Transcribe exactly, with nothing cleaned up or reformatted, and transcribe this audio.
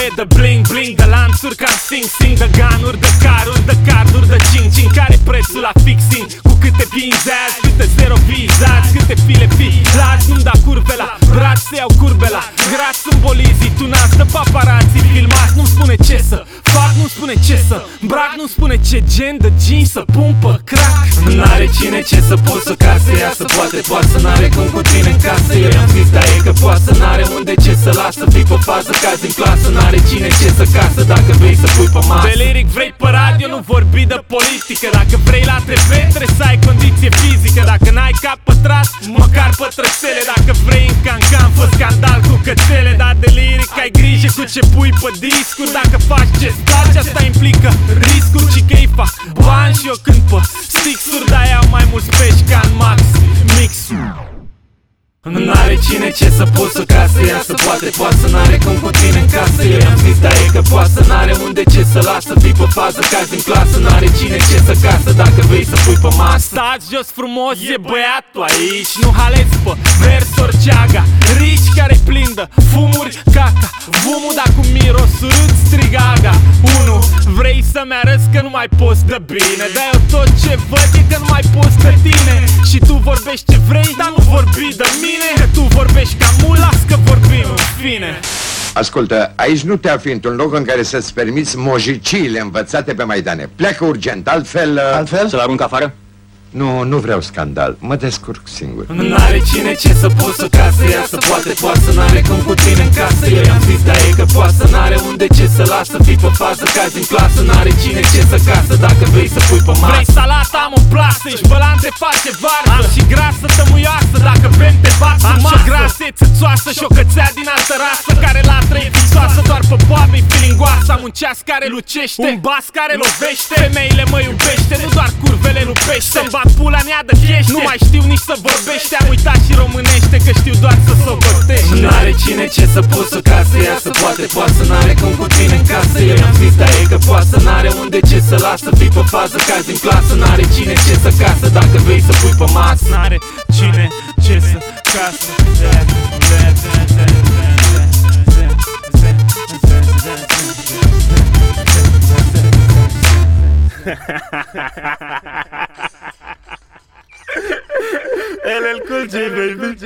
nevoie de bling bling, de lanțuri ca sing sing, de ganuri, de caruri, de carduri, de cing cing. Care prețul la fixing? Cu câte vinzeați, câte zero vizați, câte file filați. Nu-mi da curve la braț, se iau curbe la graț. Sunt bolizii tunați de paparații filmați. Nu-mi spune ce să fac, nu-mi spune ce să îmbrac, nu-mi spune ce gen de jeans să pun pe crack. N-are cine ce să poți ca să iasă, poate poate n-are cum cu tine în casă. Eu i-am zis, dar e că poate n-are unde ce să lasă. Fii pe fază, cazi în clasă, n-are cine ce să casă. Dacă vrei să pui pe masă de lyric, vrei pe radio, nu vorbi de politică. Dacă vrei la T V, trebuie să ai condiție fizică. Dacă n-ai cap pătrat, măcar pe trăsele. Dacă vrei în cancan, fă scandal cu cățele. Dar de lyric ai grijă cu ce pui pe discuri. Dacă faci ce-ți place, asta implică riscuri. Și că ei fac bani și eu cânt pe stixuri. Dar iau mai mulți pești ca în Max Mixul. N-are cine ce să poți ca să iasă, poate poate n-are cum cu tine în casă. Eu i-am zis, dar e că poate n-are unde ce să lasă. Fii pe fază, cazi în clasă, n-are cine ce să casă. Dacă vrei să pui pe masă, stați jos frumos, e băiatul aici. Nu haleți pe versuri ceaga rici care plindă fumuri caca vumul, dar cu miros urât strigaga. Unu, vrei să-mi arăți că nu mai poți de bine, dar eu tot ce văd e că nu mai poți de tine. Și tu vorbești ce vrei, dar nu vorbi de mine. Că tu vorbești ca mult, las că vorbim în fine. Ascultă, aici nu te afli într-un loc în care să-ți permiți mojiciile învățate pe Maidane. Pleacă urgent, altfel... Altfel? Să-l arunc afară? Nu, nu vreau scandal, mă descurc singur. N-are cine ce să poți ca să iasă, poate poate n-are cum cu tine în casă. Eu i-am zis, dar e că poate n-are unde ce să lasă. Fii pe fază, cazi în clasă, n-are cine ce să casă. Dacă vrei să pui pe masă, vrei salata, am o plasă, ești bălan, te face varză. Am și grasă tămuioasă, dacă vrem te bat sub masă. Am și grasă, e țățoasă și o cățea din altă rasă, care la trei fixoasă, doar pe poabe-i filingoasă. Am un ceas care lucește, un bas care lovește. Femeile mă iubește, nu doar curvele lupește. Pula nea de chiește, nu mai știu nici să vorbește. Am uitat și românește, că știu doar să socotește. N-are cine ce să poți ca să iasă, poate poate n-are cum cu tine în casă. Eu i-am zis, dar e că poate n-are unde ce să lasă. Fii pe fază, cazi în clasă, n-are cine ce să casă. Dacă vrei să pui pe masă, n-are cine ce să casă. L L Cool J, baby.